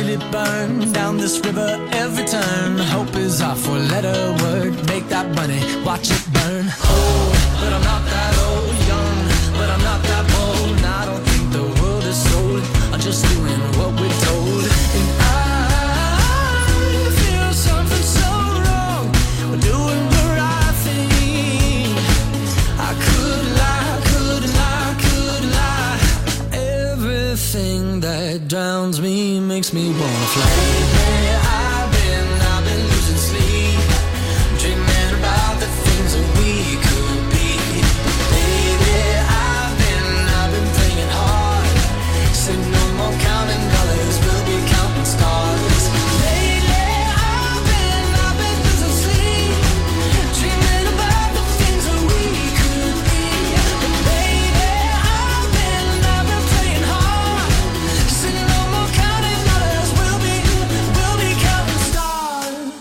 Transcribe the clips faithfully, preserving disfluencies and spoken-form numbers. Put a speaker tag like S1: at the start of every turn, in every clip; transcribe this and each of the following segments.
S1: feel it burn down this river every turn. Hope is our four-letter word. Make that money, watch it burn. Old, but I'm not that old. Young, but I'm not that bold. And I don't think the world is sold. I'm just doing what we're told. And I feel something so wrong. We're doing the right thing. I could lie, could lie, could lie. Everything that drowns me makes me wanna fly. Lately I've been, I've been losing sleep, dreaming about the things that we could be. Baby, I've been, I've been playing hard. Said no more counting dollars, we'll be counting stars. Lately I've been, I've been losing sleep, dreaming about the things that we could be. But baby, I've been, I've been playing hard. Said no more counting dollars, we'll be, we'll be counting stars.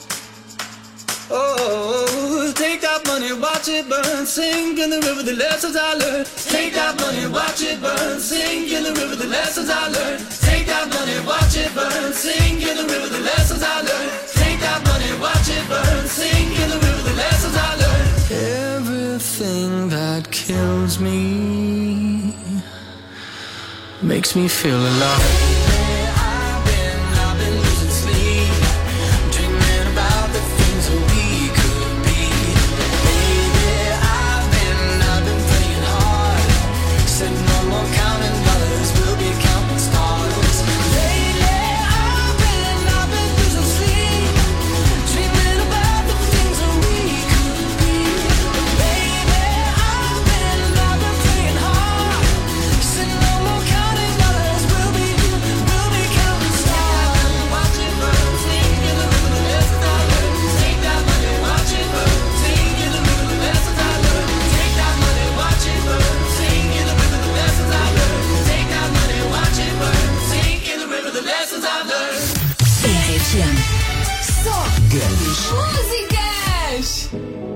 S1: Oh, take that money, watch it burn, sink in the river, the lessons I learned. Take that money, watch it burn, sink in the river, the lessons I learned. Take that money, watch it burn, sink in the river, the lessons I learned. Take that money, watch it burn, sink in the river, the lessons I learned. Everything that kills me makes me feel alive. I've been, I've been losing sleep, dreaming about the things that we could be. Baby, I've been, I've been playing hard. Said no more counting dollars, we'll be counting stars. Lately, I've been, I've been losing sleep, dreaming about the things that we could be. Baby, I've been, I've been playing hard. Said no more counting dollars, we'll be, we'll be counting stars. Watch it burn, sink in the river, the lessons I learned. Take that money, watch it burn, sink in the river, the lessons I learned. Take that money, watch it burn, sink in the river, the lessons I learned. Take that money, watch it burn, sink in the river, the lessons I learned.
S2: R F M. Só
S3: grandes
S2: músicas!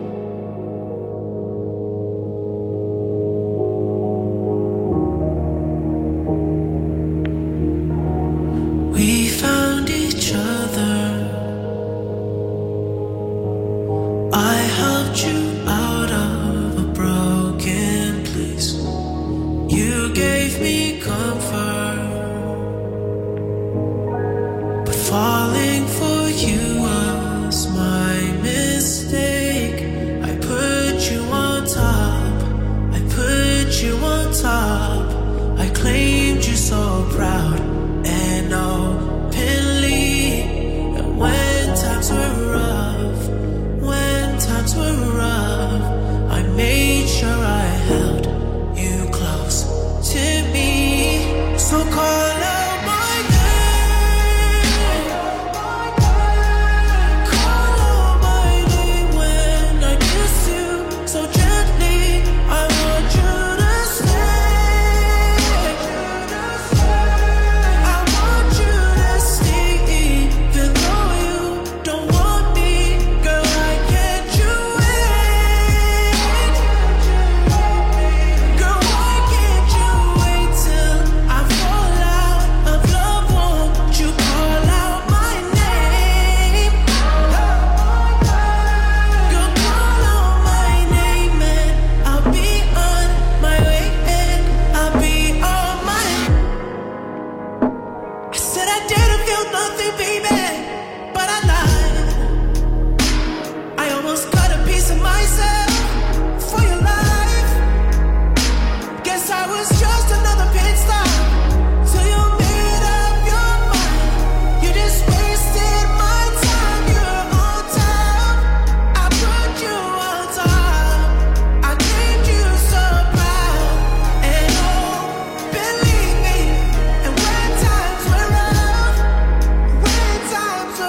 S1: We found each other. I helped you out of a broken place. You gave me comfort. But falling for you was my mistake. I put you on top. I put you on top. I claimed you so proud and openly. And when times were rough, when times were rough, I made sure I held you close to me. So call out my name, call out my name when I kiss you so gently. I want you to stay. I want you to stay, even though you don't want me. Girl, I can't you wait? Girl, why can't you wait till I fall out of love? Won't you call out my name? Girl, call out my name and I'll be on my way and I'll be on my. I said I didn't feel nothing, baby, but I lied. I almost got a piece of myself for your life. Guess I was just another pit stop till you made up your mind. You just wasted my time. You're on top. I put you on top. I claimed you so proud and oh, believe me. And when times were rough, when times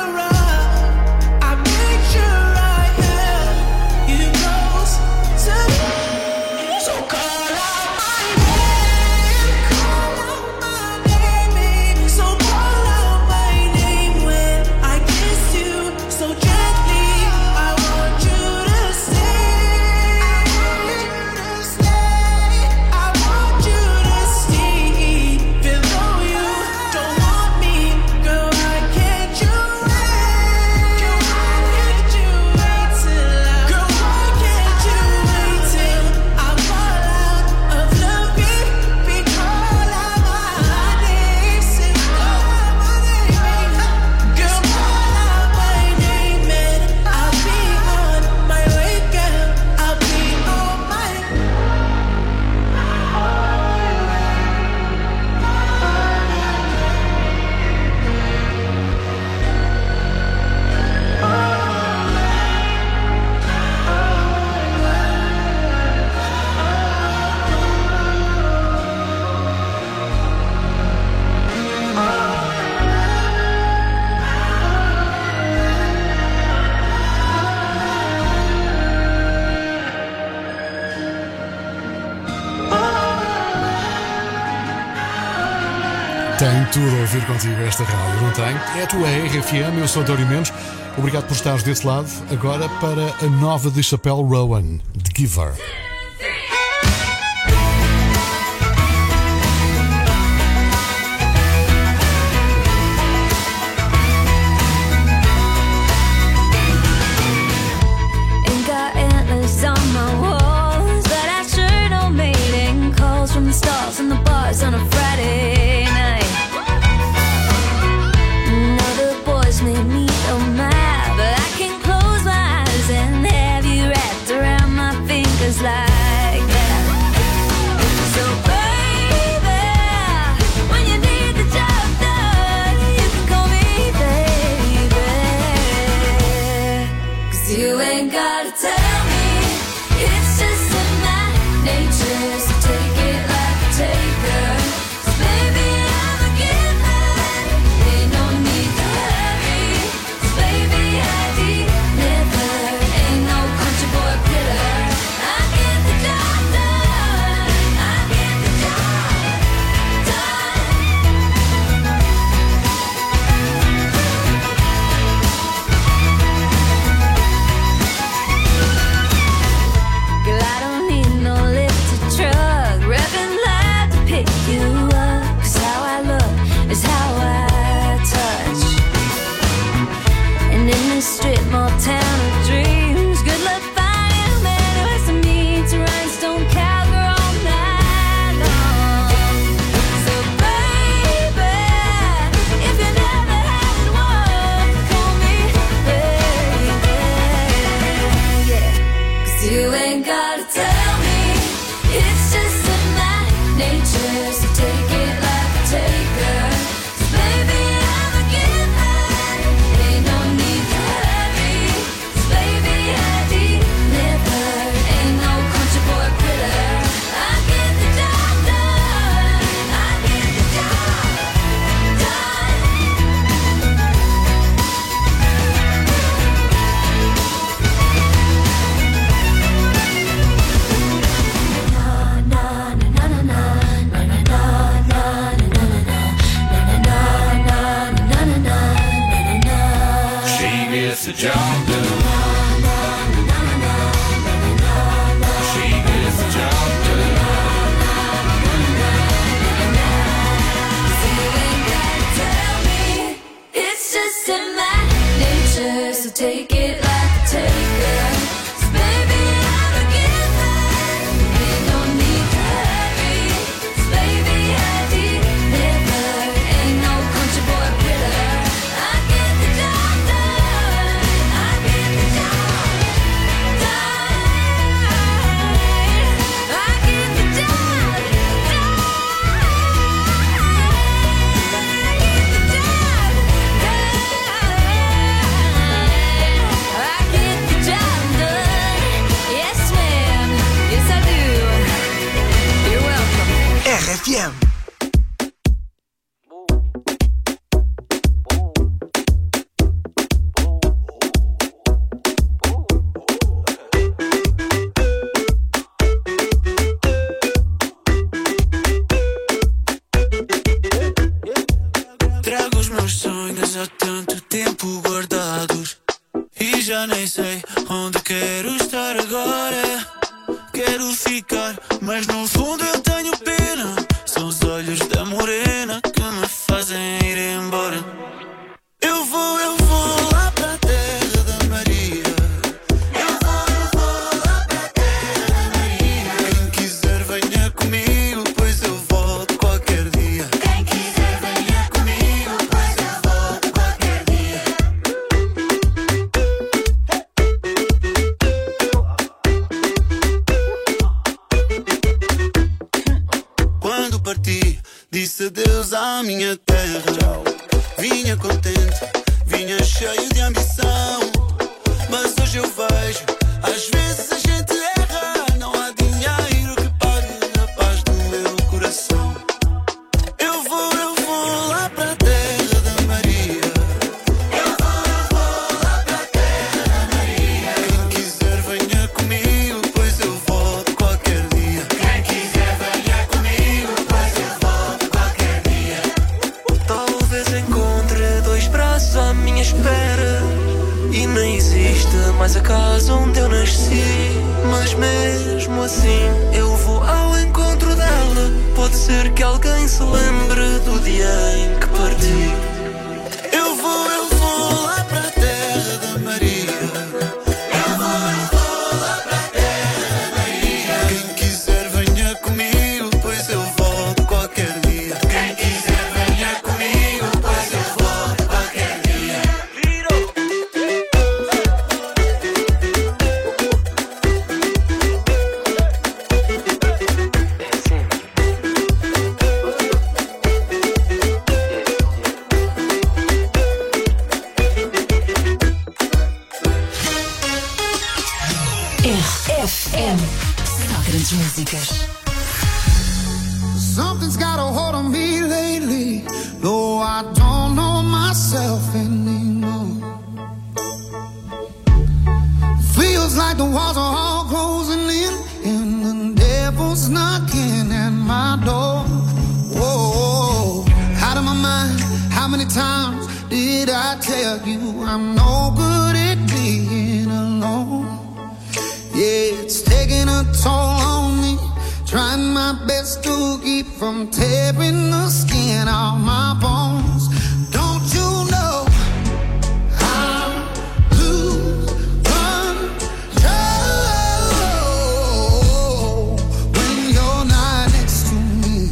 S3: Tem tudo a ouvir contigo esta rádio, não tem? É a tua R F M, eu sou Dori Mendes. Obrigado por estares desse lado. Agora para a nova de Chappelle Rowan, The Giver.
S4: In the bars on a Friday night. No, the boys made me so mad, but I can close my eyes and have you wrapped around my fingers like that. So baby, when you need the job done, you can call me baby. 'Cause you ain't gotta tell me, it's just in my nature, so take it like taker. So baby, I'm a giver. Ain't no need to hurry. So baby, I deliver. Ain't no country boy quitter. I get the job done. I get the job done. Girl, I don't need no lifted truck, revving loud to pick you up. 'Cause how I look is how I touch. And in this strip mall town of dreams, good luck finding a man who has to meet to rhinestone cowgirl all night long. So baby, if you never had one, call me baby. Yeah. 'Cause you ain't gotta tell me, it's just in my nature, so take it like a taker. 'Cause baby, I'm a giver. Ain't no need to hurry. 'Cause baby, I deliver. Ain't no country boy quitter. I get the job done. I get the job done.
S1: She gets the job done. She gets the job done.
S4: You ain't gotta tell me, it's just in my nature, so take it like a taker. 'Cause baby, I'm a giver. Ain't no need to hurry. 'Cause baby, I deliver. Ain't no country boy quitter. I get the job done. I get the job done. I get the job done. I get the job done. Yes, ma'am. Yes, I do. You're welcome.
S5: R F M.
S6: Trago os meus sonhos há tanto tempo guardados e já nem sei onde quero estar agora. Quero ficar, mas no fundo eu tenho pena. São os olhos da morena que me fazem ir embora. Eu vou, eu vou lá para a terra da Maria. Eu vou, eu vou lá para a terra da Maria. Quem quiser venha comigo, pois eu volto qualquer dia. Quem quiser venha comigo, pois eu volto qualquer dia. Quando parti, disse adeus à minha terra. Vinha contente, vinha cheio de ambição. Mas hoje eu vejo, às vezes a gente erra. Não há dinheiro que pague a paz do meu coração. Eu vou, eu vou lá para a terra da Maria. Eu vou, eu vou lá para a terra da Maria. Quem quiser venha comigo, pois eu volto qualquer dia. Quem quiser venha comigo, pois eu volto qualquer dia. espaço à minha espera e nem existe mais a casa onde eu nasci. Mas mesmo assim eu vou ao encontro dela. Pode ser que alguém se lembre do dia em que parti. Eu vou, eu vou lá para a terra da Maria. Eu vou, eu vou lá para a terra da Maria. Quem quiser venha comigo, pois eu volto qualquer dia. Quem quiser venha comigo, pois eu volto qualquer dia.
S2: R F M. Só grandes músicas.
S5: Something's got a hold on me lately, though I don't know myself anymore. Feels like the walls are all closing in, and the devil's knocking at my door. Whoa, out of my mind, how many times did I tell you I'm no good at being alone? Yeah, it's taking a toll on me, trying my best to keep from tearing the skin off my bones. Don't you know I lose control when you're not next to me?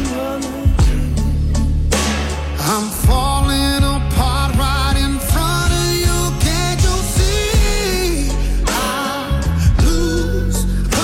S5: I'm falling apart right in front of you. Can't you see? I lose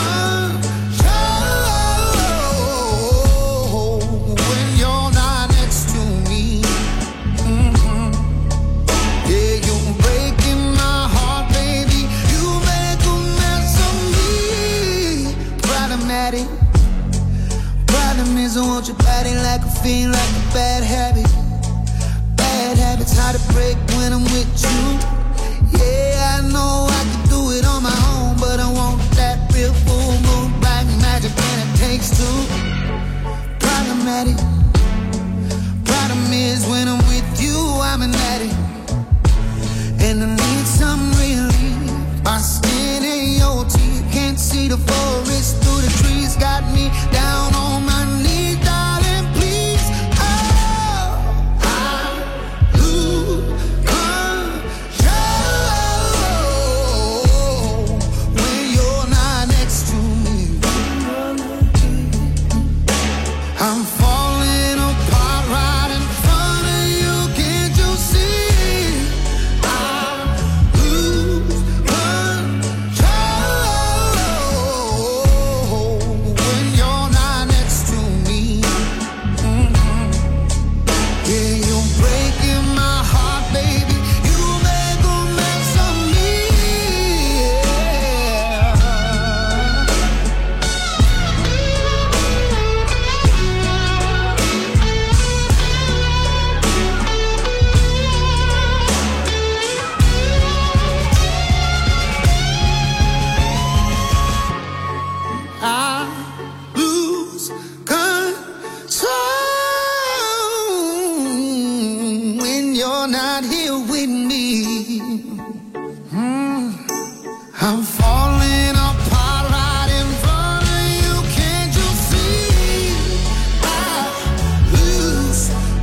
S5: control when you're not next to me. Mhm. Yeah, you're breaking my heart, baby. You make a mess of me. Problematic. Problem is I want your body like a fiend, like a bad habit. Bad habits hard to break when I'm with you. Yeah, I know I can do it on my own, but I want that real full moon black magic, and it takes two. Problematic. Problem is when I'm with you, I'm an addict, and I need some relief. My skin ain't your teeth, can't see the forest through the trees. Got me down on my knees, darling, please. Oh, I lose control when you're not next to me. I'm falling apart right in front of you. Can't you see? I lose control when you're not next to me. Mhm. Yeah, you're breaking my heart, baby. You make a mess of me. I lose control when you're not here with me. Mm. I'm falling apart right in front of you. Can't you see? I lose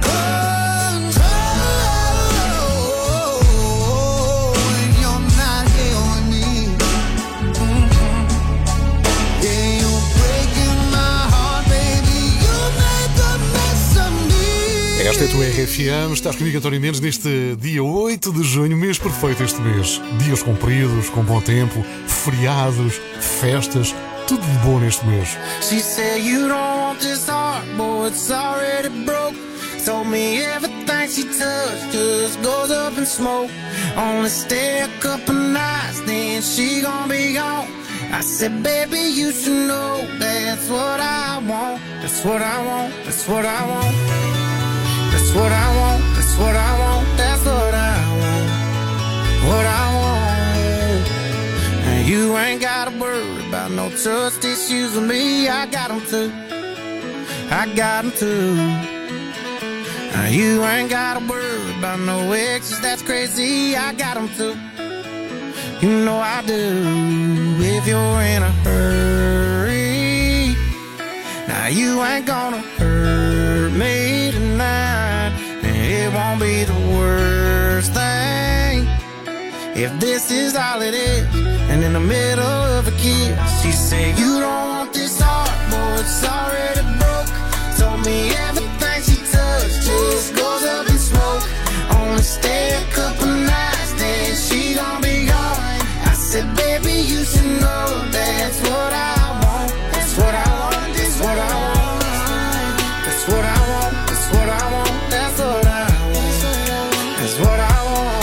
S5: control when you're not here with me. Mhm. Yeah, you're breaking my heart, baby. You make a mess of me.
S3: Esta é a tua R F M, estás comigo, António Mendes, neste dia oito de junho, mês perfeito este mês. Dias compridos, com bom tempo, feriados, festas, tudo de bom neste mês.
S6: She said you don't want this heart, boy, it's already broke. Told me everything she touched just goes up in smoke. Only stay a couple nights, then she gon' be gone. I said, baby, you should know that's what I want. That's what I want, that's what I want. That's what I want, that's what I want. That's what I want, what I want. And you ain't gotta worry about no trust issues with me. I got them too, I got them too.
S7: Now you ain't gotta worry about no exes, that's crazy, I got them too. You know I do, if you're in a hurry. Now you ain't gonna hurt me tonight, and it won't be the worst thing if this is all it is. And in the middle of a kiss, she said, you don't want this heart, boy, it's already broke. Told me everything she touched just goes up in smoke. Only stay a couple nights, then she gon' be gone. I said, baby, you should know that's what I want. That's what I want, that's what I want. That's what I want, that's what I want. That's what I want, that's what I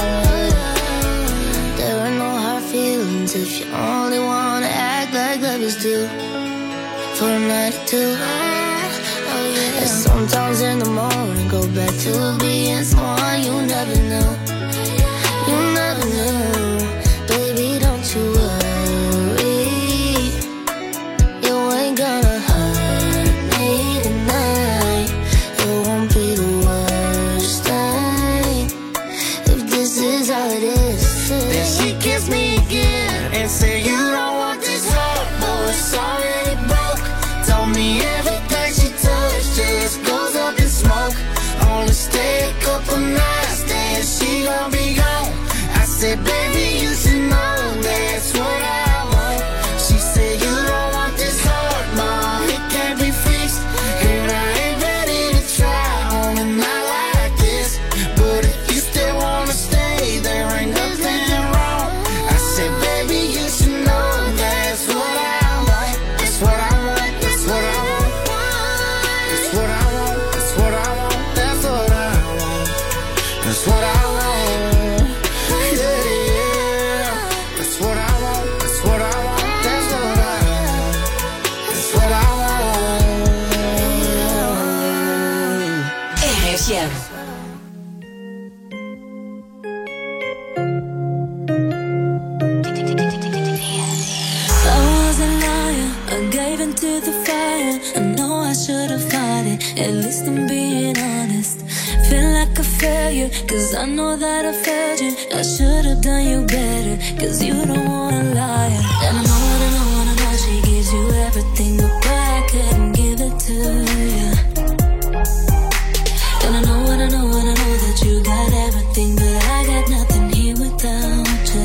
S7: want.
S8: There are no hard feelings if you only wanna act like lovers do. For a night or two. Oh yeah. And sometimes in the morning go back to being someone you never knew. You never knew. Baby, don't you worry. You ain't gonna hurt me tonight. It won't be the worst thing if this is all it is.
S7: Then she kissed me again and said, you don't want this heart, boy, it's already broke. Told me everything she touched just goes up in smoke. Only stay a couple nights, then she gon' be gone. I said, baby, you should know that's what I want. She said, you don't want this heart, mom, it can't be fixed. And I ain't ready to try on a night like this. But if you still wanna stay, there ain't nothing wrong. I said, baby, you should know that's what I want. That's what I want, that's what I want. That's what I want, that's what I want. That's what I want. That's what I want. Yeah, yeah. That's what I want, that's what I want. That's what I want. That's what I want.
S2: R F M.
S4: I was a liar, I gave into the fire. I know I should have fought it, at least I'm being honest. Feel like a failure, cause I know that I failed you. I should have done you better, cause you don't wanna lie. And I know, and I know, and I know she gives you everything, but why I couldn't give it to you. And I know, and I know, and I know that you got everything, but I got nothing here without you.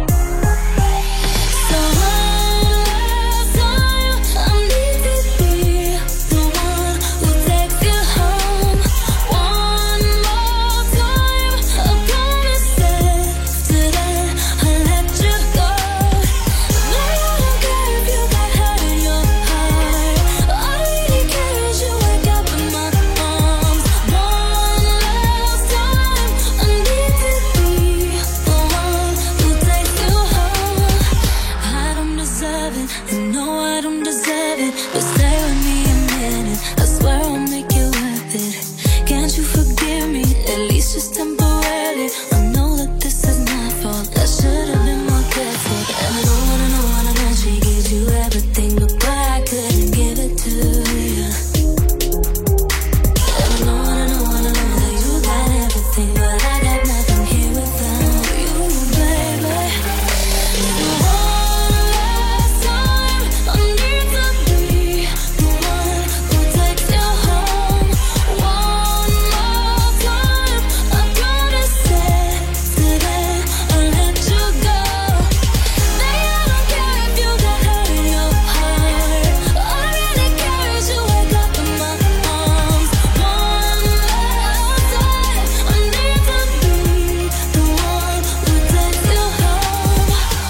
S4: So last time I need to be the one who takes you home. One more time, I promise after that I'll let you go. Now I don't care if you got hurt in your heart. All I really care is you wake up in my arms. One last time, I need to be the one who takes you home. I don't deserve it, I know I don't deserve it, but stay with me a minute, I swear I'll make it worth it. Can't you forgive me, at least just temporarily? I know that this is my fault, I should have been more careful. And I know, and I know, and I know she gives you everything, but why I couldn't give it to you. And I know, and I know, and I know that you got everything, but I got nothing here without you, baby. So one last time, I need to be the one who takes you home. One more time, I promise after that I'll let you go. Now I don't care if you got hurt in your heart. All I really care is you wake up in my arms. One last time, I need to be the one who takes you home.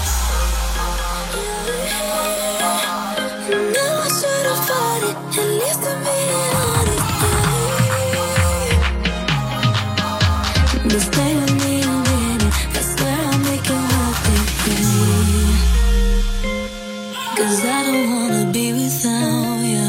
S4: Now I should have fought it, at least I'm being honest. But stay with me a minute, I swear I'll make it worth it. Cause I don't wanna be without you.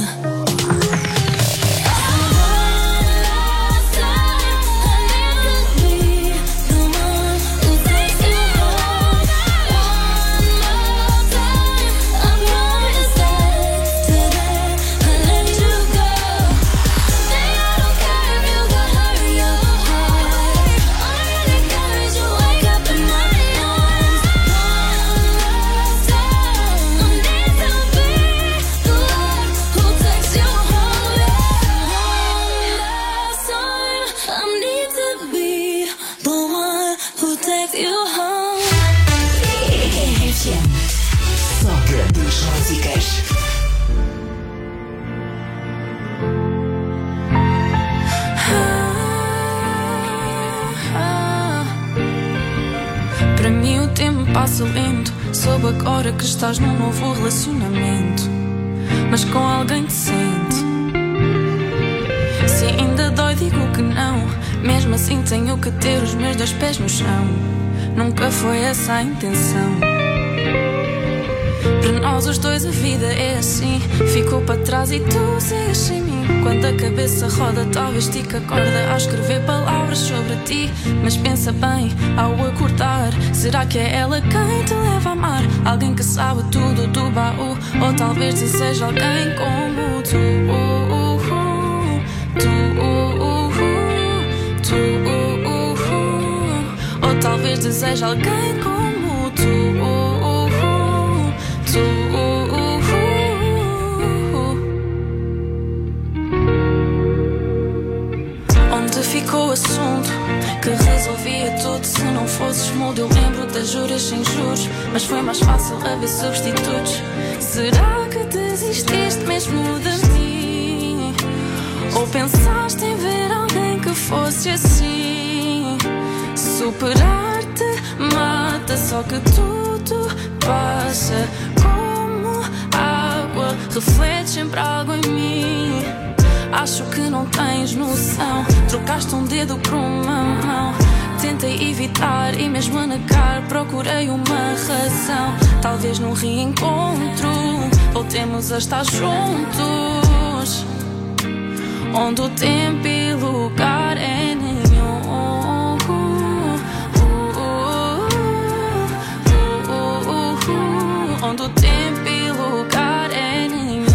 S4: Last time, I need to be the one who takes you home. One more time, I promise after that I'll let you go. Now I don't care if you got hurt in
S9: passa lento. Soube agora que estás num novo relacionamento, mas com alguém decente. Se ainda dói, digo que não. Mesmo assim tenho que ter os meus dois pés no chão. Nunca foi essa a intenção. Para nós os dois a vida é assim. Ficou para trás e tu segues sem mim. Quando a cabeça roda, talvez estica a corda a escrever palavras sobre ti. Mas pensa bem ao acordar, será que é ela quem te leva a amar? Alguém que sabe tudo do baú, ou talvez deseja alguém como tu. Tu, tu, ou talvez deseja alguém como tu. Tu, onde ficou o assunto que resolvia tudo? Se não fosses mudo, eu lembro das juras sem juros, mas foi mais fácil haver substitutos. Será que desististe mesmo de mim? Ou pensaste em ver alguém que fosse assim? Superar-te mata, só que tudo passa como água, reflete sempre algo em mim. Acho que não tens noção, trocaste um dedo por uma mão. Tentei evitar e mesmo a negar procurei uma razão. Talvez num reencontro voltemos a estar juntos, onde o tempo e lugar é nenhum. Onde o tempo e lugar é nenhum.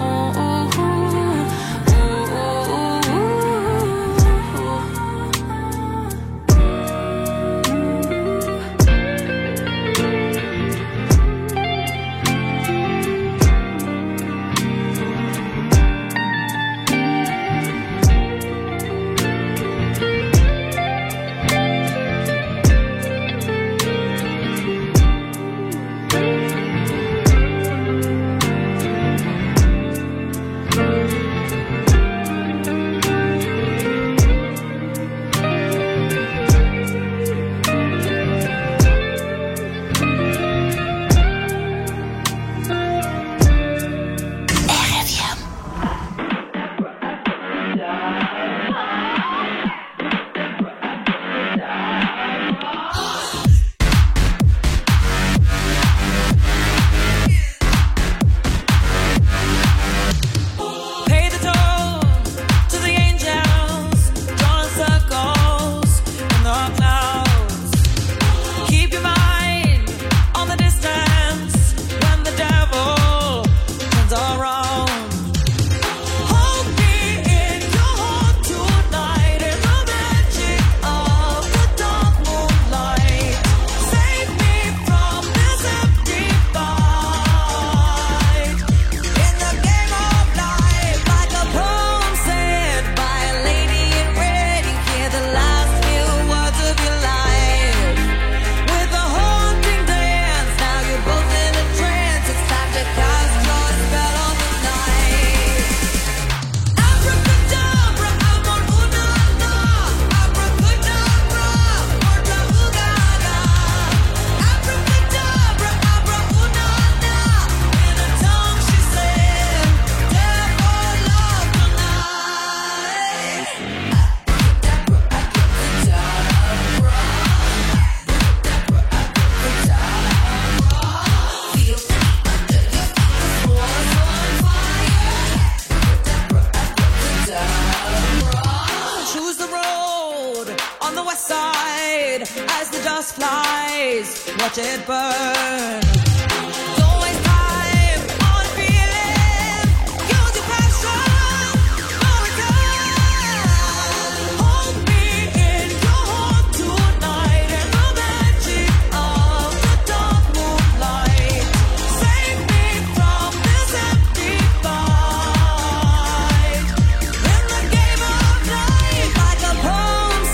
S10: Watch it burn.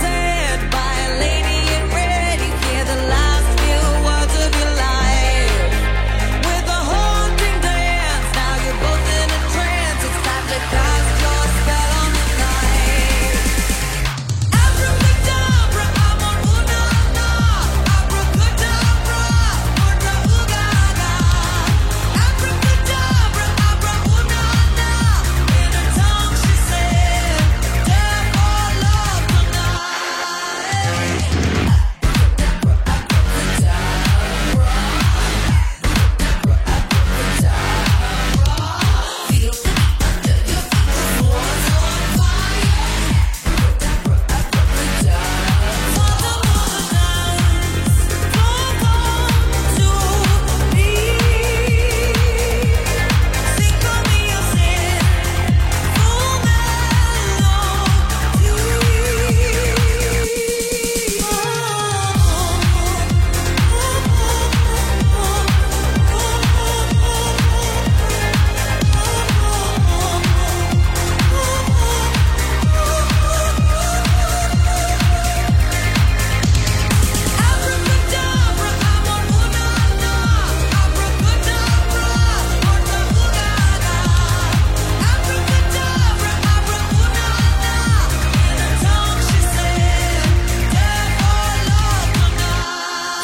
S7: Life.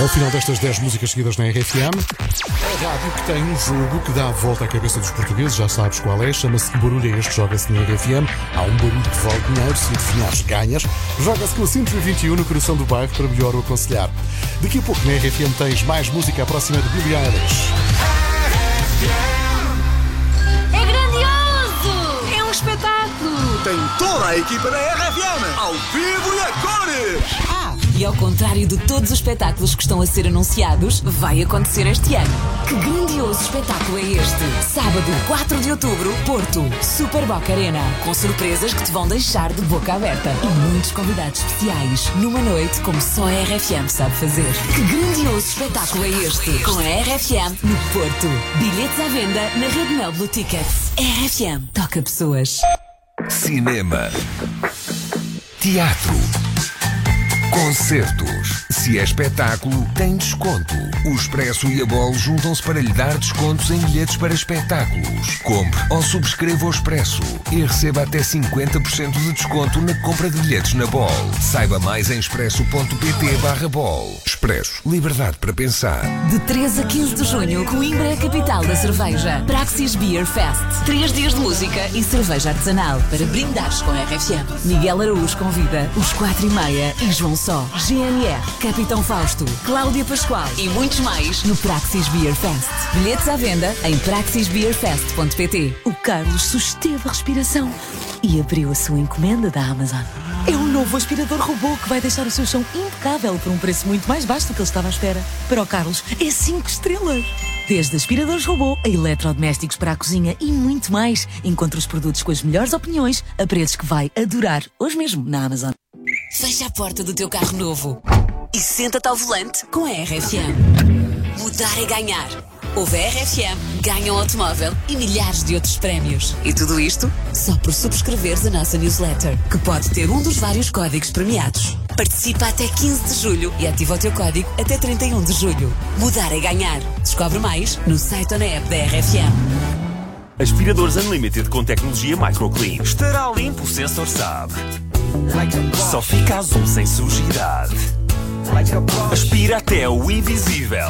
S3: Ao final destas dez músicas seguidas na R F M, a rádio que tem um jogo que dá a volta à cabeça dos portugueses, já sabes qual é, chama-se Que Barulho é Este, joga-se na R F M. Há um barulho que vale dinheiro, se adivinhares ganhas. Joga-se com o Centro vinte e um no coração do bairro para melhor o aconselhar. Daqui a pouco na R F M tens mais música à próxima de Billie Eilish.
S9: É grandioso! É um espetáculo!
S11: Tem toda a equipa da R F M, ao vivo e a cores!
S2: Ah, e ao contrário de todos os espetáculos que estão a ser anunciados, vai acontecer este ano. Que grandioso espetáculo é este? Sábado, quatro de outubro, Porto, Super Boca Arena, com surpresas que te vão deixar de boca aberta e muitos convidados especiais, numa noite como só a R F M sabe fazer. Que grandioso espetáculo é este? Com a R F M no Porto. Bilhetes à venda na Rede Mel Blue Tickets. R F M toca pessoas.
S12: Cinema, teatro, concertos. Se é espetáculo, tem desconto. O Expresso e a Bol juntam-se para lhe dar descontos em bilhetes para espetáculos. Compre ou subscreva o Expresso e receba até cinquenta por cento de desconto na compra de bilhetes na Bol. Saiba mais em expresso.pt barra Bol. Expresso. Liberdade para pensar.
S2: De treze a quinze de junho, Coimbra é a capital da cerveja. Praxis Beer Fest. Três dias de música e cerveja artesanal para brindares com a R F M. Miguel Araújo convida os quatro e meia e João Só, G N R, Capitão Fausto, Cláudia Pascoal e muitos mais no Praxis Beer Fest. Bilhetes à venda em praxis beer fest ponto pt.
S13: O Carlos susteve a respiração e abriu a sua encomenda da Amazon. É um novo aspirador robô que vai deixar o seu chão impecável por um preço muito mais baixo do que ele estava à espera. Para o Carlos, é cinco estrelas. Desde aspiradores robô a eletrodomésticos para a cozinha e muito mais. Encontre os produtos com as melhores opiniões a preços que vai adorar hoje mesmo na Amazon.
S2: Fecha a porta do teu carro novo e senta-te ao volante com a R F M. Mudar é ganhar. Ouve a R F M, ganha um automóvel e milhares de outros prémios. E tudo isto só por subscreveres a nossa newsletter, que pode ter um dos vários códigos premiados. Participa até quinze de julho e ativa o teu código até trinta e um de julho. Mudar é ganhar. Descobre mais no site ou na app da R F M.
S14: Aspiradores Unlimited com tecnologia MicroClean. Estará limpo, o sensor sabe. Só fica azul sem sujidade. Aspira até o invisível.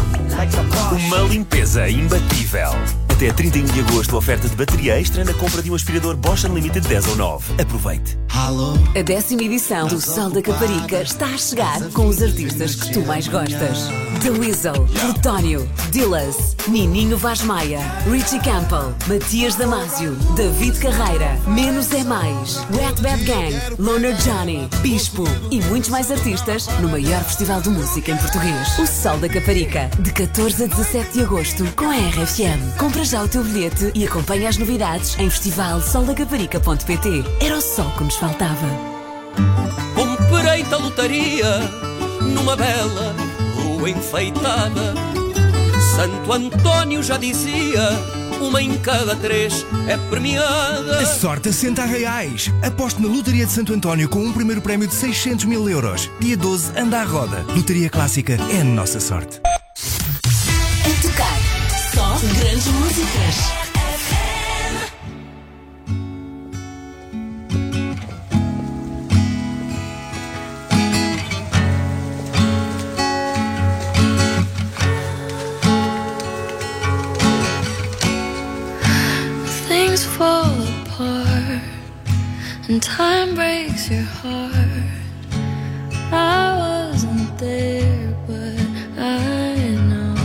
S14: Uma limpeza imbatível. Até trinta e um de agosto, oferta de bateria extra na compra de um aspirador Bosch Unlimited dez ou nove. Aproveite.
S2: A décima edição do Sol da Caparica está a chegar com os artistas que tu mais gostas. The Weasel, Plutónio, Dillas, Nininho Vaz Maia, Richie Campbell, Matias Damasio, David Carreira, Menos é Mais, Wet Bad Gang, Loner Johnny, Bispo e muitos mais artistas no maior festival de música em português. O Sol da Caparica, de catorze a dezassete de agosto, com a R F M. Compra já o teu bilhete e acompanha as novidades em festival sol da caparica ponto pt. Era o sol que nos faltava.
S15: Comprei-te a lotaria numa bela rua enfeitada. Santo António já dizia, uma em cada três é premiada.
S16: A sorte assenta a reais. Aposte na Lotaria de Santo António com um primeiro prémio de seiscentos mil euros. Dia doze, anda à roda. Lotaria Clássica é a nossa sorte.
S2: A tocar só grandes músicas.
S9: Things fall apart and time breaks your heart. I wasn't there, but I know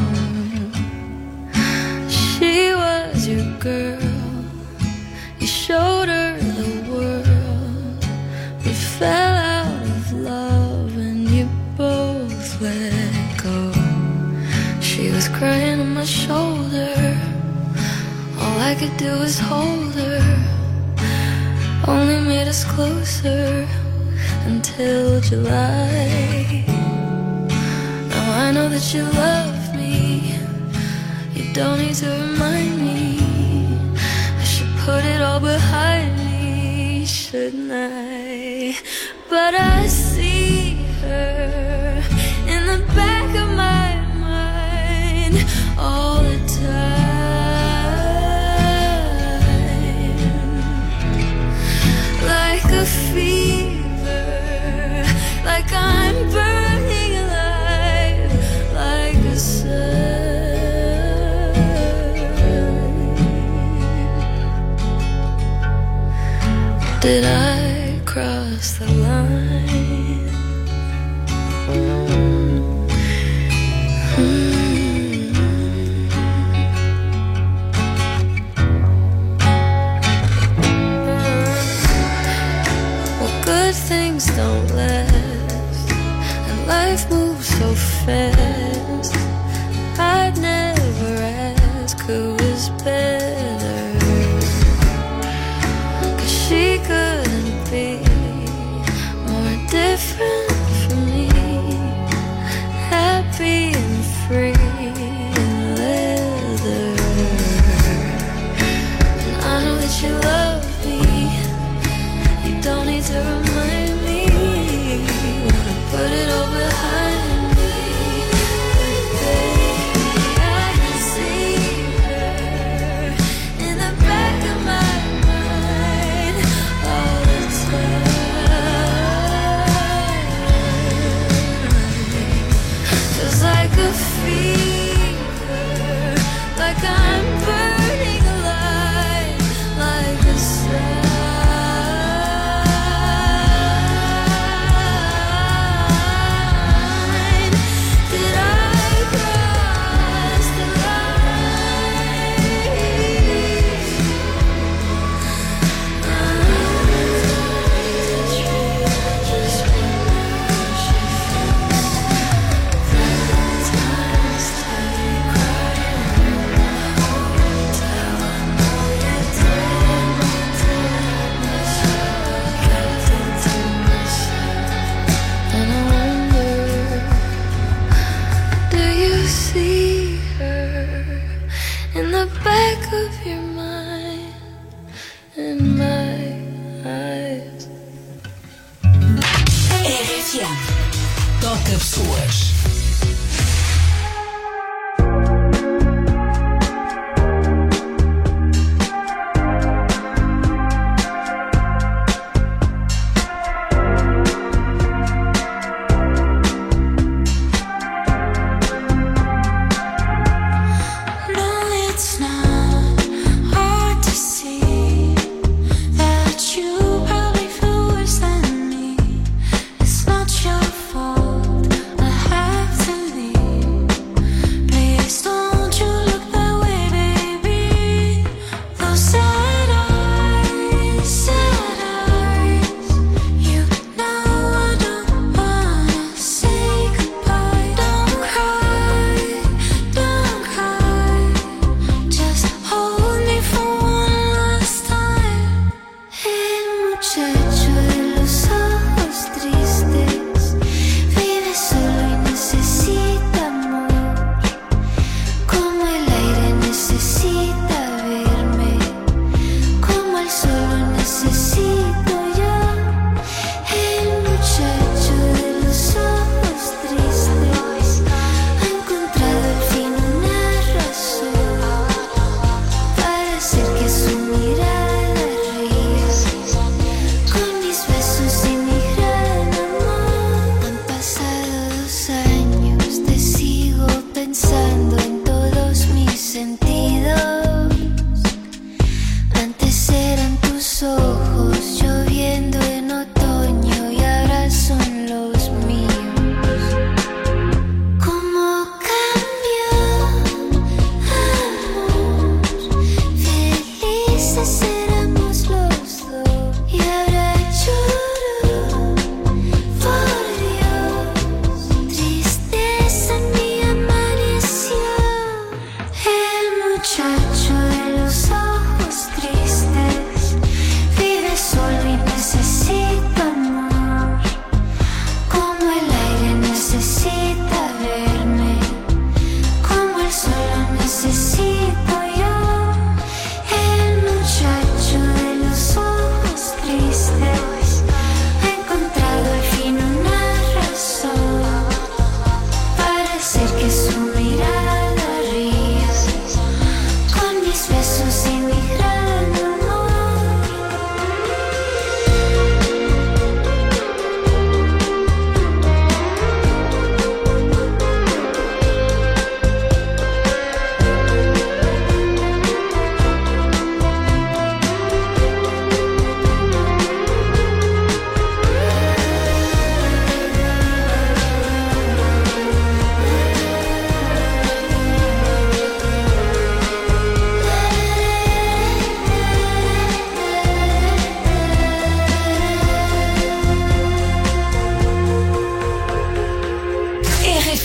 S9: she was your girl. You showed her the world. We fell out of love and you both let go. She was crying on my shoulder. All I could do was hold her. Only made us closer until July. Now I know that you love me. You don't need to remind me. I should put it all behind me, shouldn't I? But I see her in the back of my mind all the time. Like a fever, like I'm burning alive.
S4: Did I cross the line? Mm. Well, good things don't last, and life moves so fast. I'd never ask who is better, 'cause she couldn't be more different from me. Happy and free in leather. And I know that you love me. You don't need to remind me. Wanna put it all behind me. But baby, I can see her in the back of my mind all the time. Feels like a fever, like I'm burning alive, like a sign. Did I cross the line? Just wonder she feels. Sometimes they cry in the hotel. I know you did, did myself, kept it to myself. And I wonder, do you see her in the back of your mind, in my eyes?
S2: R F M. Toca pessoas.
S9: No, it's not hard to see that you probably feel worse than me. It's not your fault. I have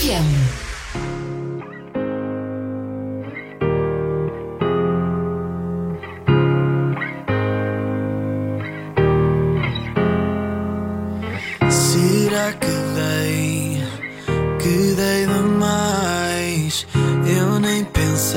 S2: F M.
S6: Será que dei, que dei demais? Eu nem pensei.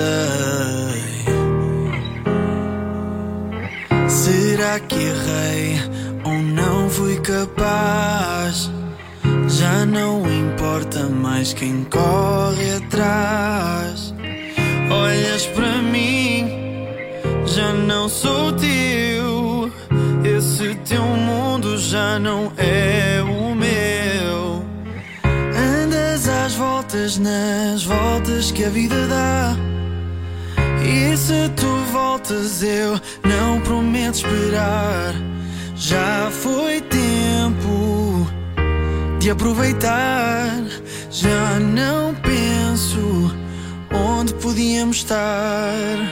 S6: Será que errei ou não fui capaz? Já não importa mais quem corre atrás. Olhas para mim, já não sou teu. Esse teu mundo já não é o meu. Andas às voltas nas voltas que a vida dá. E se tu voltas eu não prometo esperar. Já foi tempo de aproveitar. Já não penso onde podíamos estar.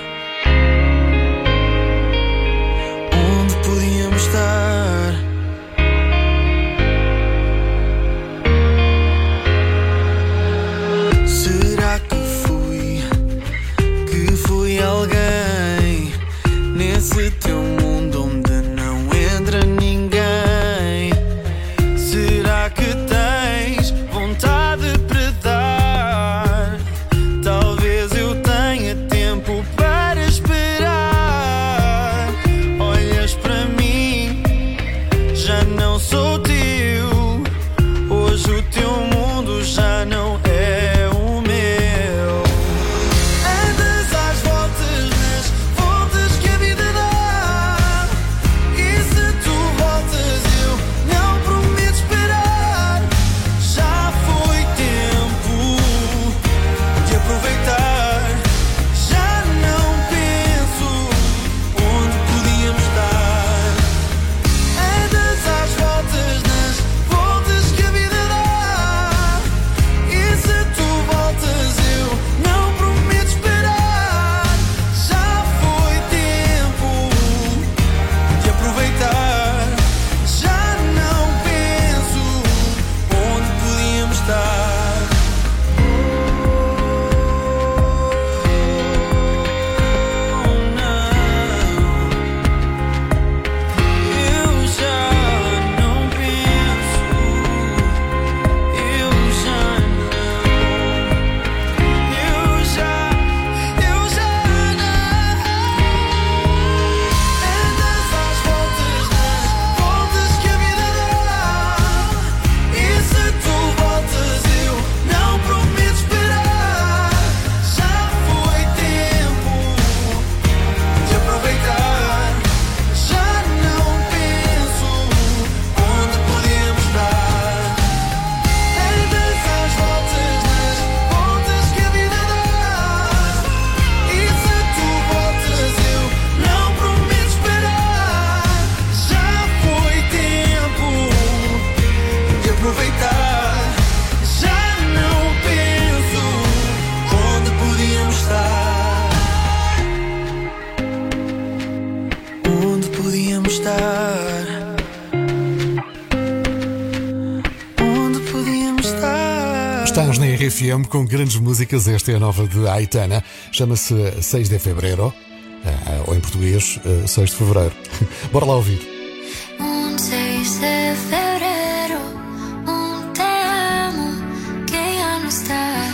S6: Onde podíamos estar. Será que fui, que fui alguém nesse teu mundo onde não entra ninguém? Será que tens vontade para dar? Talvez eu tenha tempo para esperar. Olhas para mim, já não sou teu. Hoje o teu mundo já não é o meu. Andas às voltas nas voltas que a vida dá. E se tu voltas eu não prometo esperar. Já foi tempo de aproveitar. Já não penso onde podíamos estar. Andas às voltas nas voltas que a vida dá. E se tu voltas eu não prometo esperar. Já foi tempo de aproveitar. Já não penso onde podíamos estar. Oh não, eu já não penso. Eu já não. Eu já, eu já não. Andas às voltas nas voltas que a vida dá. E se tu voltas eu não prometo esperar. Já foi tempo de aproveitar. Já não penso onde podíamos estar. Andas às voltas nas voltas que a vida dá. E se tu voltas eu não prometo esperar. Já foi tempo de aproveitar. Já não penso onde podíamos estar. Onde podíamos estar. Onde podíamos estar.
S3: Estás na R F M com grandes músicas. Esta é a nova de Aitana. Chama-se seis de fevereiro. ah, Ou em português, ah, seis de fevereiro. Bora lá ouvir.
S8: Un seis de febrero, un te amo que ya no está.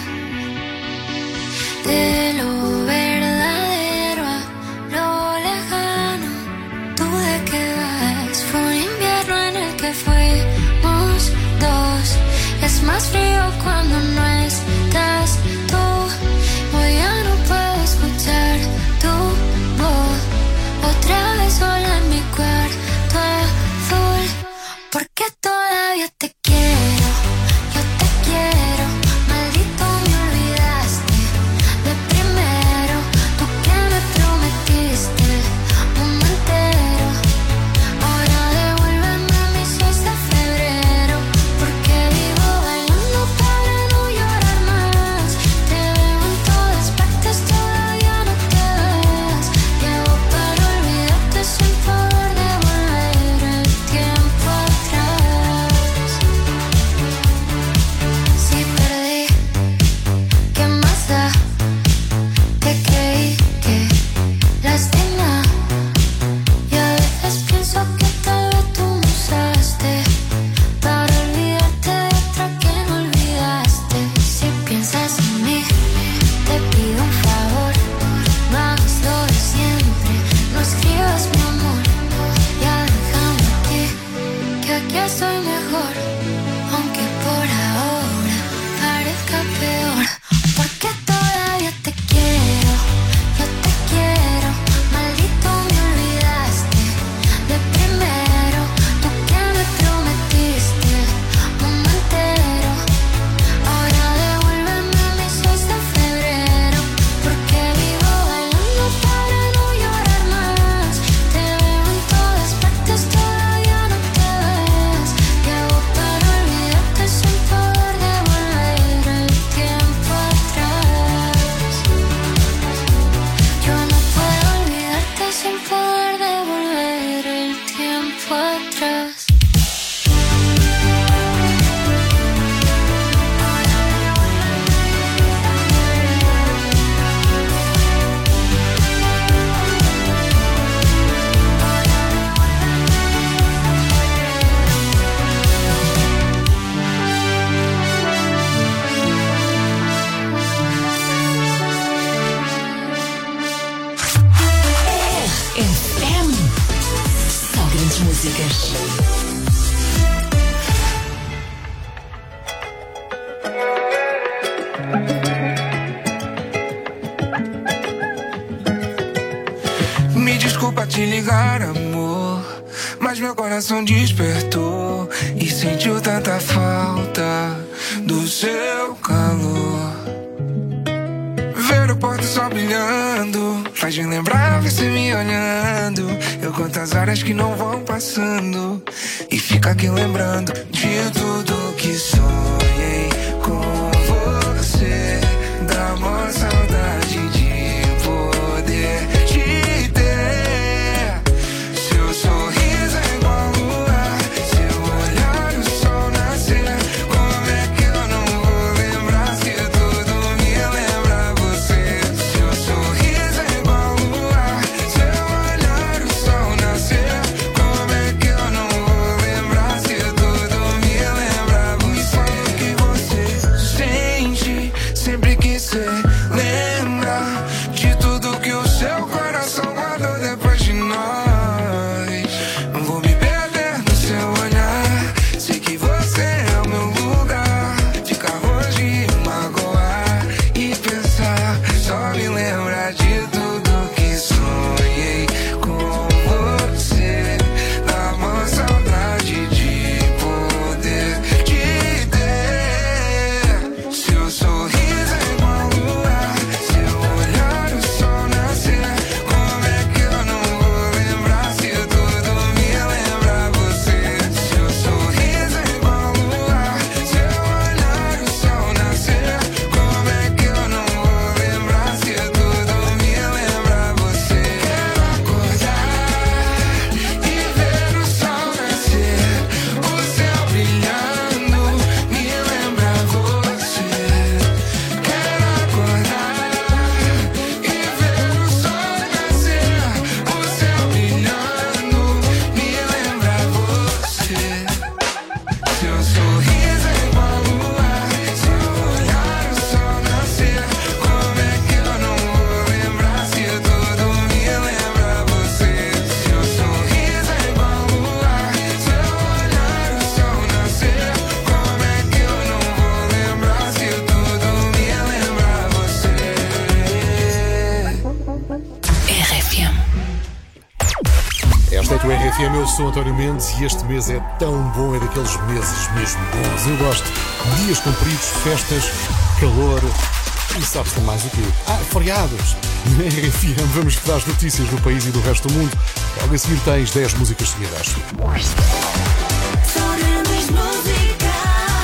S8: De lo verdadero a lo lejano, ¿tú de qué vas? Fue un invierno en el que fuimos dos. Es más frío cuando no estás tú. Hoy ya no puedo escuchar tu voz. Otra vez sola en mi cuarto azul. ¿Por qué
S2: Caparica.
S17: Me desculpa te ligar, amor, mas meu coração despertou e sentiu tanta falta do seu calor. Ver o pôr do sol brilhando faz me lembrar você me olhando. Eu conto as horas que não vão passando e fico aqui lembrando de tudo que sonhei com você. Dá uma saudade de poder te ter. Seu sorriso é igual a lua, seu olhar o sol nascer. Como é que eu não vou lembrar se tudo me lembra você? Seu sorriso é igual a lua, seu olhar o sol nascer. Como é que eu não vou lembrar se tudo me lembra você? O que você sente sempre que você lembra de tudo que o seu coração guardou depois de nós. Não vou me perder no seu olhar, sei que você é o meu lugar. Ficar longe, magoar e pensar, só me lembrar de tudo que sonhei com você. Dá uma saudade de poder te ter. Seu sorriso é igual a lua, seu olhar o sol nascer. Como é que eu não vou lembrar se tudo me lembra você? Seu sorriso é igual a lua, seu olhar o sol nascer. Como é que eu não vou lembrar se tudo me lembra você? Quero acordar e ver o sol nascer, o céu brilhando, me lembra você. Quero acordar e ver o sol nascer, o céu brilhando, me lembra você. Seu sorriso é igual a lua, seu olhar o sol nascer. Como é que eu não vou lembrar se tudo me lembra você? Seu sorriso é igual a lua, seu olhar o sol nascer. Como é que eu não vou lembrar se tudo me lembra você?
S2: R F M.
S3: Esta é a tua R F M, eu sou António Mendes e este mês é tão bom, é daqueles meses mesmo bons. Eu gosto. Dias compridos, festas, calor e sabes mais o quê? Ah, feriados. Na R F M vamos para as notícias do país e do resto do mundo. Logo a seguir tens dez músicas seguidas.
S1: São grandes músicas.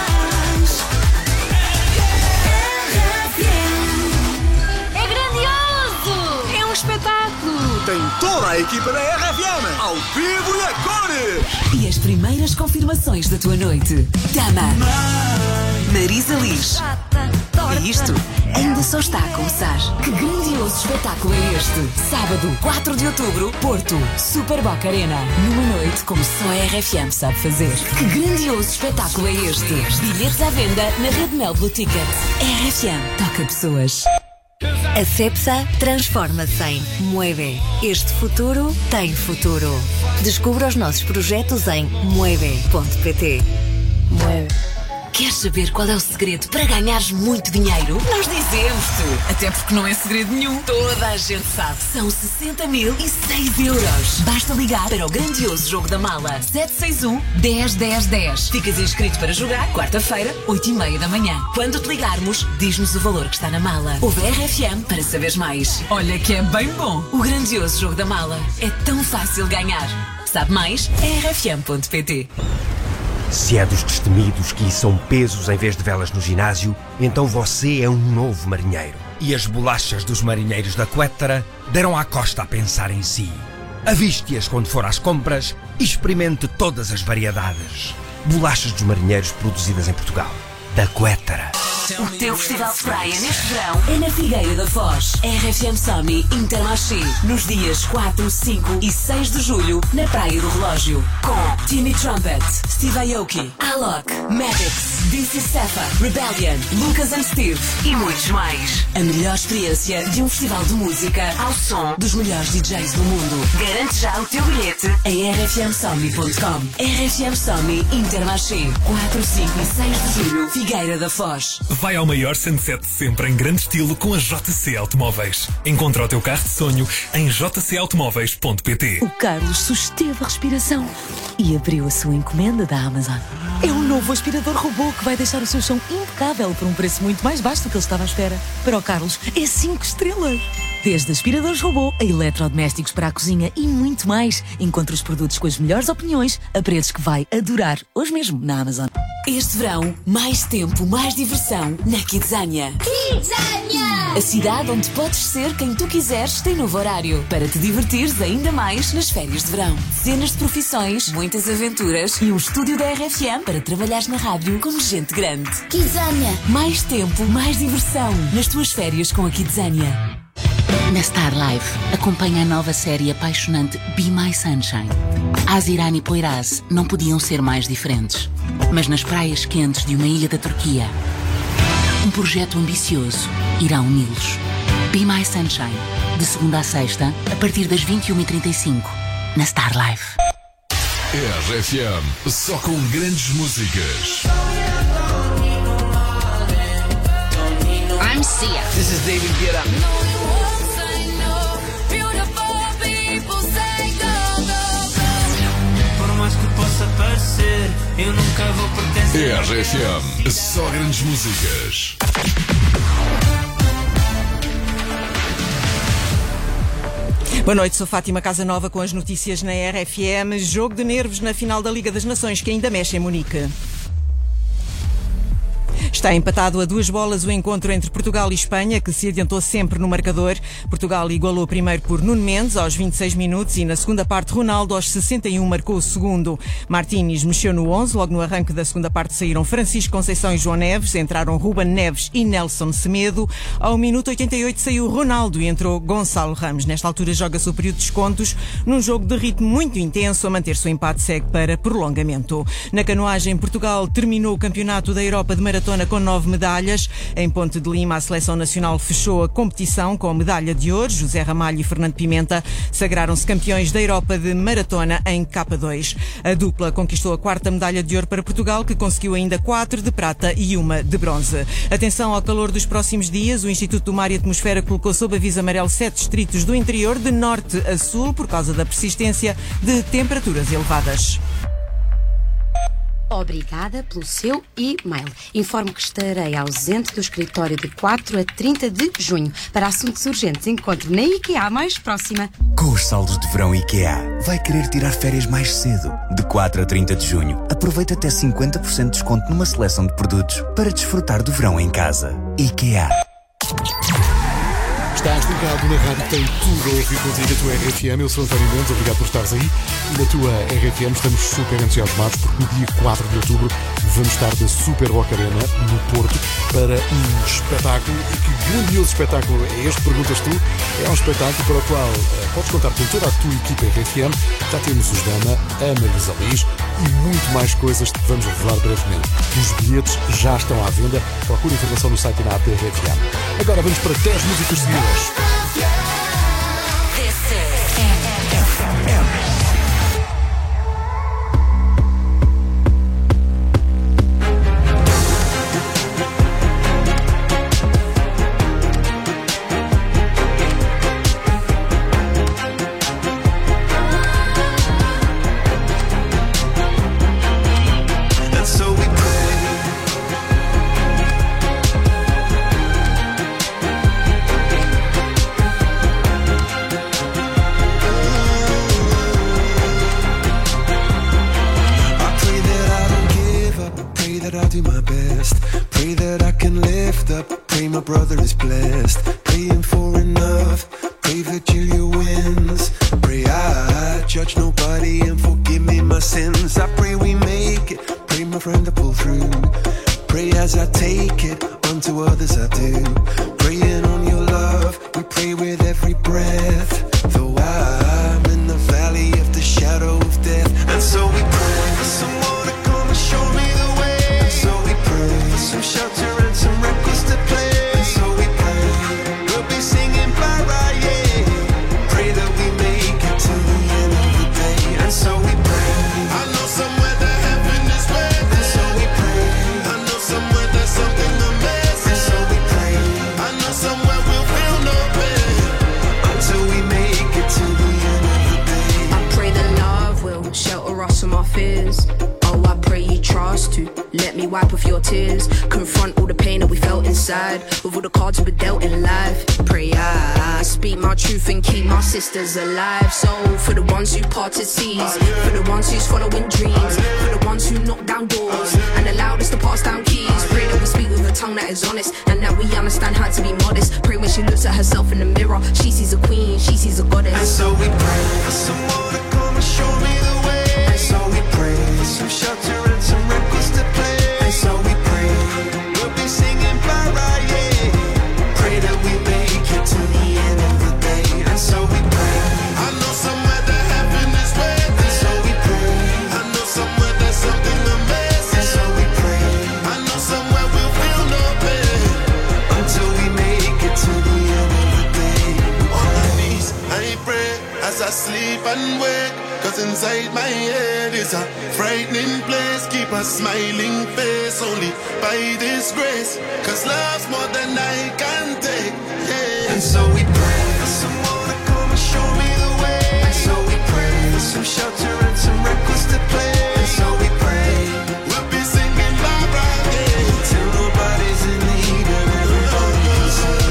S1: R F M.
S18: É grandioso! É um espetáculo!
S11: Tem toda a equipa da R F M, ao vivo e a cores.
S2: E as primeiras confirmações da tua noite. Tama, Marisa Liz. E isto ainda só está a começar. Que grandioso espetáculo é este? Sábado, quatro de outubro, Porto, Super Boca Arena. Numa noite como só a R F M sabe fazer. Que grandioso espetáculo é este? Bilhetes à venda na Rede Mel Blue Ticket. R F M toca pessoas.
S19: A Cepsa transforma-se em Mueve. Este futuro tem futuro. Descubra os nossos projetos em mueve ponto pt.
S2: Mueve. Queres saber qual é o segredo para ganhares muito dinheiro? Nós dizemos-te. Até porque não é segredo nenhum. Toda a gente sabe. São sessenta mil e seis euros. Basta ligar para o grandioso jogo da mala. sete seis um, dez, dez, dez. Ficas inscrito para jogar quarta-feira, oito e meia da manhã. Quando te ligarmos, diz-nos o valor que está na mala. Ouve R F M para saberes mais. Olha que é bem bom. O grandioso jogo da mala. É tão fácil ganhar. Sabe mais? R F M ponto pt.
S20: Se é dos destemidos que são pesos em vez de velas no ginásio, então você é um novo marinheiro. E as bolachas dos marinheiros da Quettara deram à costa a pensar em si. Aviste-as quando for às compras e experimente todas as variedades. Bolachas dos marinheiros produzidas em Portugal. Da Quettara.
S2: O teu festival de praia neste verão é na Figueira da Foz. R F M Somni Intermarché, nos dias quatro, cinco e seis de julho, na Praia do Relógio. Com Timmy Trumpet, Steve Aoki, Alok, Maddox, D C Safa, Rebellion, Lucas and Steve e muitos mais. A melhor experiência de um festival de música ao som dos melhores D Js do mundo. Garante já o teu bilhete em r f m somni ponto com. R F M Somni Intermarché, quatro, cinco e seis de julho, Figueira da Foz.
S21: Vai ao maior sunset sempre em grande estilo com a J C Automóveis. Encontra o teu carro de sonho em j c automóveis ponto p t.
S13: O Carlos susteve a respiração e abriu a sua encomenda da Amazon. É um novo aspirador robô que vai deixar o seu chão impecável por um preço muito mais baixo do que ele estava à espera. Para o Carlos, é cinco estrelas. Desde aspiradores robô a eletrodomésticos para a cozinha e muito mais. Encontre os produtos com as melhores opiniões a preços que vai adorar hoje mesmo na Amazon.
S2: Este verão, mais tempo, mais diversão na Kidzania.
S4: Kidzania!
S2: A cidade onde podes ser quem tu quiseres tem novo horário para te divertires ainda mais nas férias de verão. Dezenas de profissões, muitas aventuras e um estúdio da R F M para trabalhares na rádio como gente grande.
S4: Kidzania!
S2: Mais tempo, mais diversão nas tuas férias com a Kidzania.
S22: Na Star Life, acompanha a nova série apaixonante Be My Sunshine. Aziran e Poyraz não podiam ser mais diferentes. Mas nas praias quentes de uma ilha da Turquia, um projeto ambicioso irá uni-los. Be My Sunshine, de segunda a sexta, a partir das vinte e uma e trinta e cinco, na Star Life.
S23: R F M, só com grandes músicas.
S24: I'm Sia.
S25: This is David Guetta.
S6: Por mais que possa parecer, eu nunca vou pertencer.
S23: R F M, só grandes músicas.
S26: Boa noite, sou Fátima Casanova com as notícias na R F M. Jogo de nervos na final da Liga das Nações que ainda mexe em Munique. Está empatado a duas bolas o encontro entre Portugal e Espanha, que se adiantou sempre no marcador. Portugal igualou primeiro por Nuno Mendes aos vinte e seis minutos e na segunda parte Ronaldo aos sessenta e um marcou o segundo. Martínez mexeu no onze, logo no arranque da segunda parte saíram Francisco Conceição e João Neves, entraram Ruben Neves e Nelson Semedo. Ao minuto oitenta e oito saiu Ronaldo e entrou Gonçalo Ramos. Nesta altura joga-se o período de descontos num jogo de ritmo muito intenso. A manter-se o empate segue para prolongamento. Na canoagem, Portugal terminou o Campeonato da Europa de Maratona com nove medalhas. Em Ponte de Lima, a seleção nacional fechou a competição com medalha de ouro. José Ramalho e Fernando Pimenta sagraram-se campeões da Europa de Maratona em K dois. A dupla conquistou a quarta medalha de ouro para Portugal, que conseguiu ainda quatro de prata e uma de bronze. Atenção ao calor dos próximos dias. O Instituto do Mar e Atmosfera colocou sob aviso amarelo sete distritos do interior, de norte a sul, por causa da persistência de temperaturas elevadas.
S27: Obrigada pelo seu e-mail. Informo que estarei ausente do escritório de quatro a trinta de junho. Para assuntos urgentes, encontro na IKEA mais próxima.
S28: Com os saldos de verão IKEA, vai querer tirar férias mais cedo. De quatro a trinta de junho, aproveita até cinquenta por cento de desconto numa seleção de produtos para desfrutar do verão em casa. IKEA.
S3: Estás ligado na rádio que tem tudo a ouvir contigo, a tua R F M. Eu sou António Mendes, obrigado por estares aí. E na tua R F M estamos super entusiasmados porque no dia quatro de outubro vamos estar da Super Boca Arena, no Porto, para um espetáculo. E que grandioso espetáculo é este, perguntas tu? É um espetáculo para o qual uh, podes contar com toda a tua equipa R F M. Já temos os Dama, a Marisa Liz e muito mais coisas que vamos revelar brevemente. Os bilhetes já estão à venda. Procura informação no site e na app da R F M. Agora vamos para dez músicas seguidas.
S2: This is R F M.
S29: Brother is blessed, praying for enough. Pray Virgilia wins. Pray I judge nobody and forgive me my sins. I pray we make it. Pray my friend to pull through. Pray as I take it on and to others I do. Praying on your love, we pray with every breath. Though I'm in the valley of the shadow of death. And so we pray for someone to come and show me the way. And so we pray for some shelter and some records to play. And so we pray we'll be singing bye bye, yeah. Pray that we make it to the end of the day. And so we pray. I know somewhere that heaven is waiting. And so we pray. I know somewhere there's something amazing. And so we pray. I know somewhere we'll feel no pain until we make it to the end of the day.
S5: I pray that love will shelter us from our fears. Oh, I pray you trust to let me wipe off your tears. Confront all the pain that we felt inside with all the cards we were dealt in life. Pray I speak my truth and keep my sisters alive. So for the ones who parted seas, for the ones who's following dreams, for the ones who knock down doors and allowed us to pass down keys. Pray that we speak with a tongue that is honest and that we understand how to be modest. Pray when she looks at herself in the mirror, she sees a queen, she sees a goddess.
S29: And so we pray for someone to come and show me the way. And so we pray for some shelter and some records to play. And so we pray we'll be singing bye bye, yeah. Pray that we make it to the end of the day. And so we pray. I know somewhere that heaven is waiting. And so we pray. I know somewhere there's something amazing. And so we pray. I know somewhere we'll feel no pain until we make it to the end of the day. On my knees I pray as I sleep and wake. Cause inside my head is a frightening place. Keep a smiling face only by this grace. Cause love's more than I can take, yeah. And so we pray for someone to come and show me the way. And so we pray for some shelter and some records to play. And so we pray we'll be singing bye bye, yeah, till nobody's in need and everybody can sing.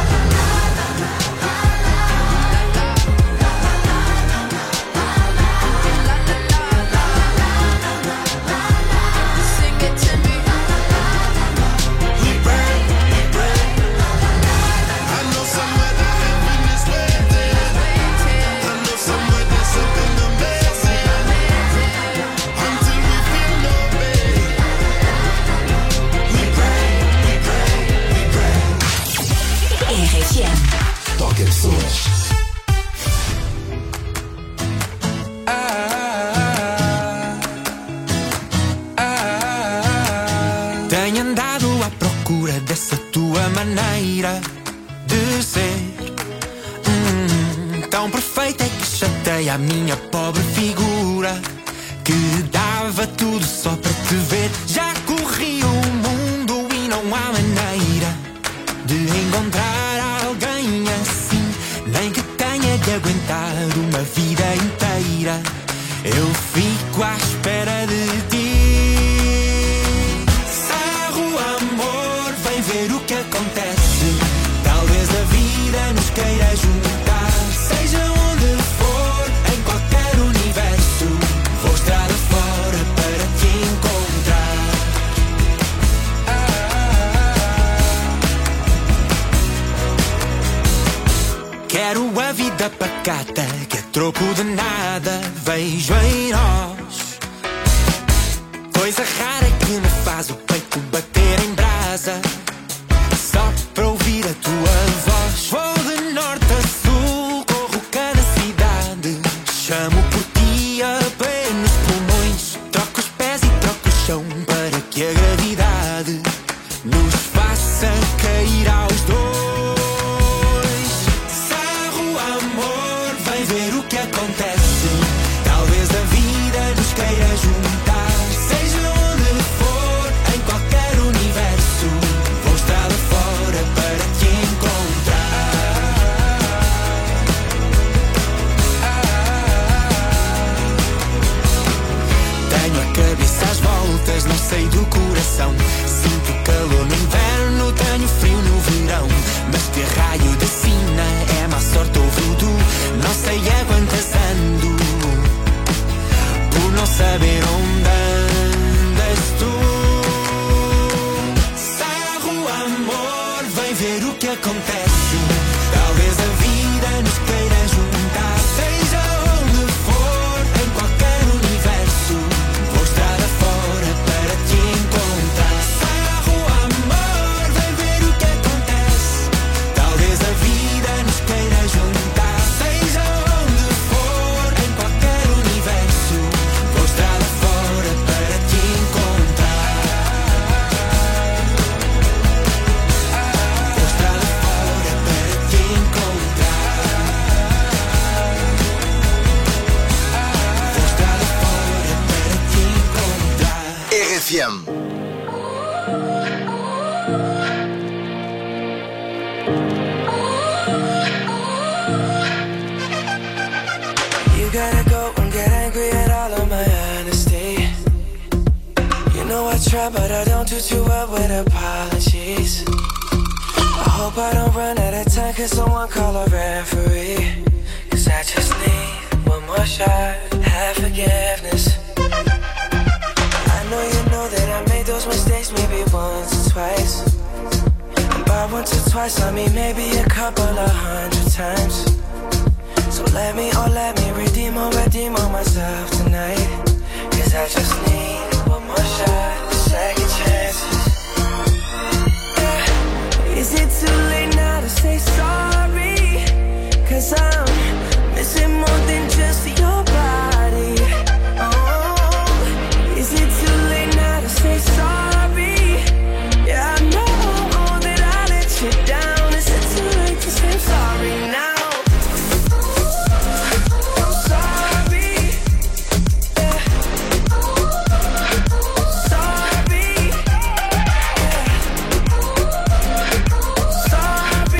S1: Toca pessoas.
S17: Tenho andado à procura dessa tua maneira de ser, hum, tão perfeita que chateia a minha pobre figura, que dava tudo só para te ver. Já corri o mundo e não há maneira de encontrar alguém assim, nem que tenha de aguentar uma vida inteira. Eu fico à espera de ti. Sarro, amor, vem ver o que acontece. Talvez a vida nos queira juntar. Seja onde for, em qualquer universo, vou estrada fora para te encontrar. Quero a vida pacata, que é troco de nada. Vejo em nós coisa rara que me faz o peito bater em brasa, só para ouvir a tua voz. Vou de norte a sul, corro cada cidade, chamo por ti a plenos pulmões. Troco os pés e troco o chão para que a gravidade nos faça cair aos dois. Ver o que acontece. Talvez a vida nos queira juntar. Seja onde for, em qualquer universo, vou estrada fora para te encontrar. Tenho a cabeça às voltas, não sei do coração. Sinto calor no inverno, tenho frio no verão. Mas que raio de sina é má sorte ou voodoo? Não sei é quantas ando, por não saber onde andas tu. Sarro, amor, vem ver o que acontece. Talvez a vida nos queira juntar. Seja onde for, em qualquer universo, vou estrada fora para te encontrar. Sarro, amor, vem
S29: You gotta go and get angry at all of my honesty. You know I try, but I don't do too well with apologies. I hope I don't run out of time, cause someone call a referee. Cause I just need one more shot, have forgiveness. I know you know that I made those mistakes maybe once or twice. And by once or twice I mean maybe a couple of hundred times. So let me, oh let me redeem or redeem on myself tonight. Cause I just need